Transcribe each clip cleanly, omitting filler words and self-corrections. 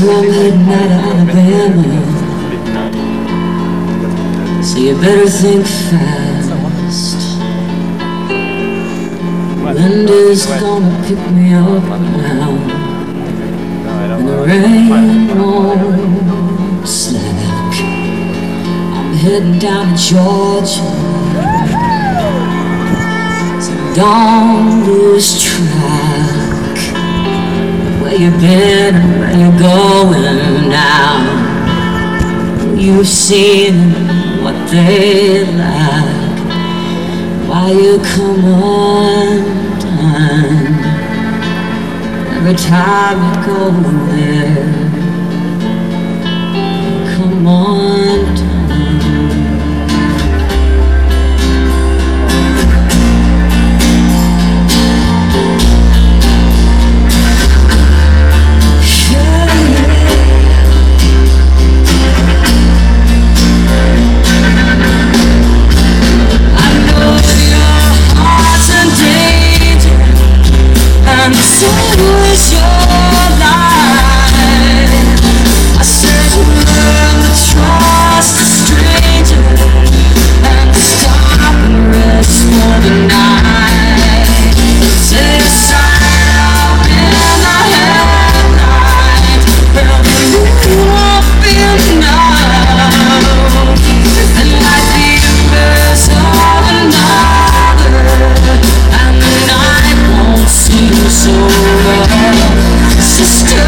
so I'm heading out of Alabama. So you better think fast. Wind is gonna pick me up now, and the rain won't slack. I'm heading down to Georgia, so don't lose track. Where you been and where you going now? You've seen what they lack. Why you come undone every time you go there? Come undone. So is your life. I said learn to trust a stranger and stop and rest for the night. Say a sign up in the headlight. Well, you won't be enough, and like the embers of another, and the night won't seem so sister.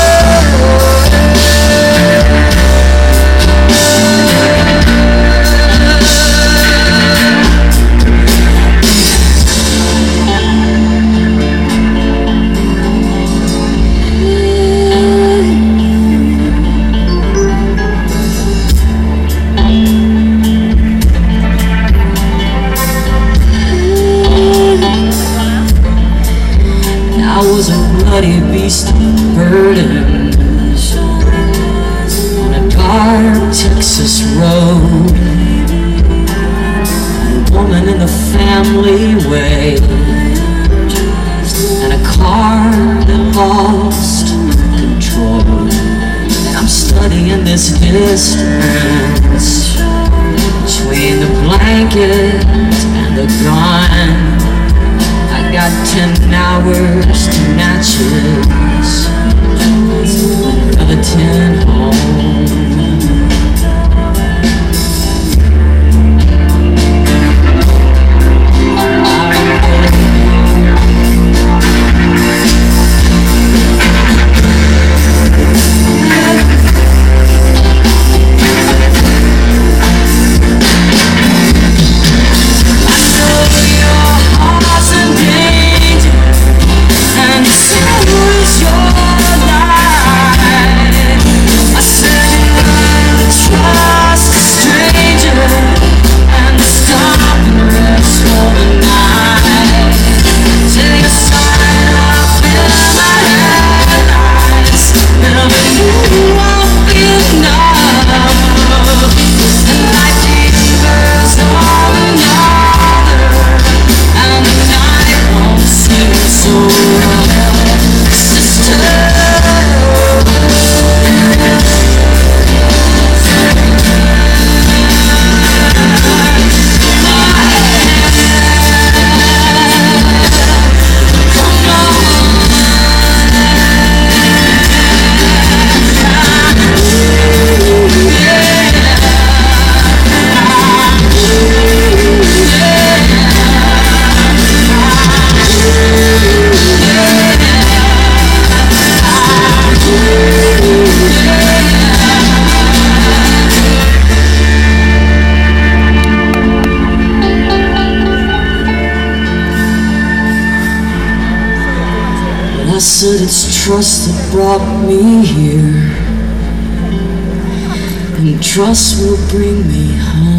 I was a bloody beast of burden on a dark Texas road. A woman in the family way, and a car that lost control. And I'm studying this distance between the blanket and the gun. I got 10 hours to matches, another 10 home. I said it's trust that brought me here, and trust will bring me home.